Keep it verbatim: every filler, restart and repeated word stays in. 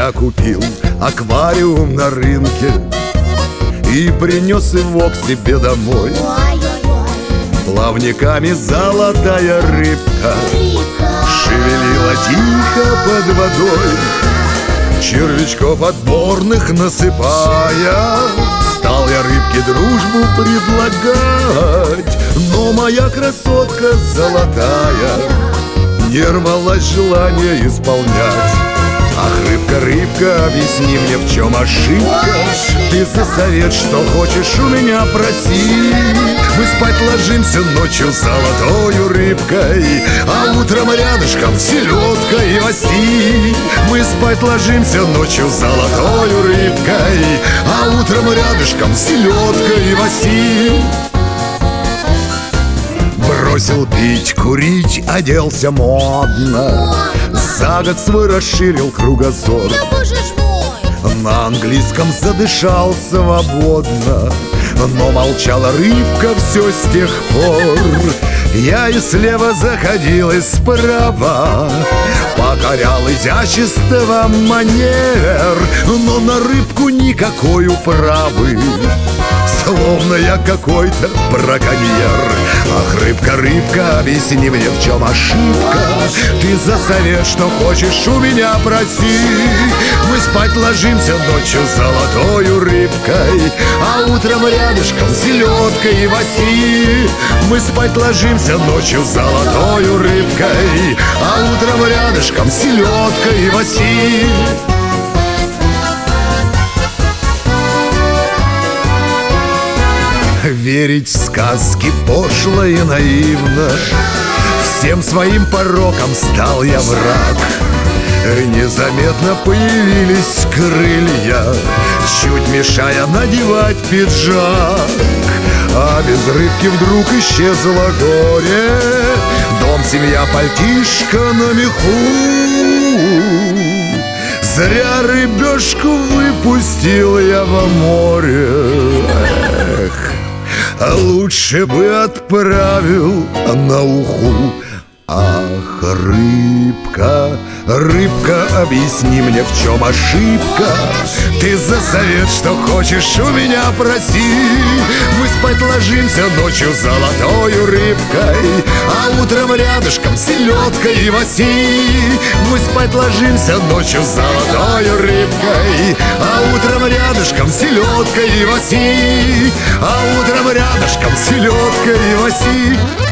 я купил аквариум на рынке и принес его к себе домой. Плавниками золотая рыбка шевелила тихо под водой, червячков отборных насыпая. Стал я рыбке дружбу предлагать, но моя красотка золотая не рвалась желание исполнять. Ах, рыбка, рыбка, объясни мне, в чем ошибка? Ты за совет, что хочешь у меня проси. Мы спать ложимся ночью золотою рыбкой, а утром рядышком селедка и оси. Мы спать ложимся ночью золотою рыбкой, а утром рядышком селедка и оси. Бросил пить, курить, оделся модно, за год свой расширил кругозор. Да боже ж мой! На английском задышал свободно, но молчала рыбка все с тех пор. Я и слева заходил, и справа покорял изящество манер, но на рыбку никакой управы, словно я какой-то браконьер. Ах, рыбка, рыбка, объясни мне, в чем ошибка? Ты за совет, что хочешь у меня проси. Мы спать ложимся ночью золотою рыбкой, а утром рядышком селедкой и оси. Мы спать ложимся ночью золотою рыбкой, а утром рядышком селедкой и оси. Верить в сказки пошло и наивно, всем своим порокам стал я враг. Незаметно появились крылья, чуть мешая надевать пиджак. А без рыбки вдруг исчезло горе, дом, семья, пальтишко на меху. Зря рыбешку выпустил я во море. Эх, а лучше бы отправил на уху. Ах, рыбка, рыбка, объясни мне, в чем ошибка? Ты за совет, что хочешь у меня проси. Мы спать ложимся ночью золотою рыбкой, а утром рядышком селедкой и оси. Мы спать ложимся ночью золотою рыбкой, а утром рядышком селедкой и оси. А утром рядышком селедкой и оси.